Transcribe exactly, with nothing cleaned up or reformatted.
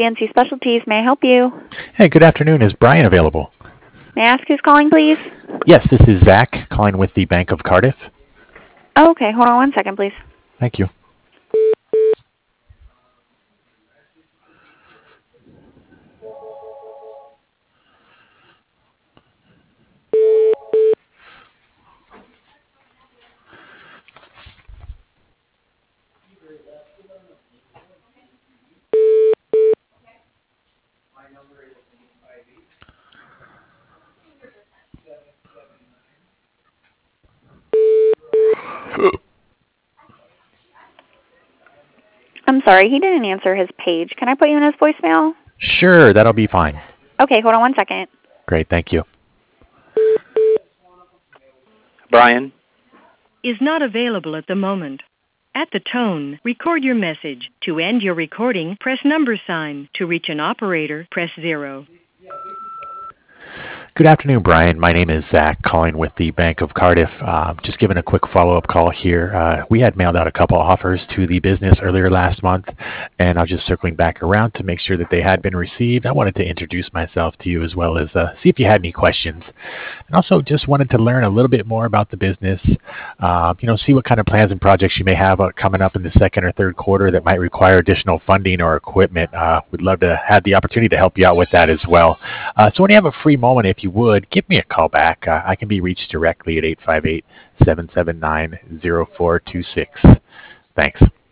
C N C Specialties. May I help you? Hey, good afternoon. Is Brian available? May I ask who's calling, please? Yes, this is Zach calling with the Bank of Cardiff. Oh, okay, hold on one second, please. Thank you. I'm sorry, he didn't answer his page. Can I put you in his voicemail? Sure, that'll be fine. Okay, hold on one second. Great, thank you. Brian is not available at the moment. At the tone, record your message. To end your recording, press number sign. To reach an operator, press zero. Good afternoon, Brian. My name is Zach, calling with the Bank of Cardiff. Uh, just giving a quick follow-up call here. Uh, we had mailed out a couple offers to the business earlier last month, and I was just circling back around to make sure that they had been received. I wanted to introduce myself to you as well as uh, see if you had any questions. And also just wanted to learn a little bit more about the business, uh, you know, see what kind of plans and projects you may have uh, coming up in the second or third quarter that might require additional funding or equipment. Uh, we'd love to have the opportunity to help you out with that as well. Uh, so when you have a free moment, if you would, give me a call back. Uh, I can be reached directly at eight five eight, seven seven nine, zero four two six. Thanks.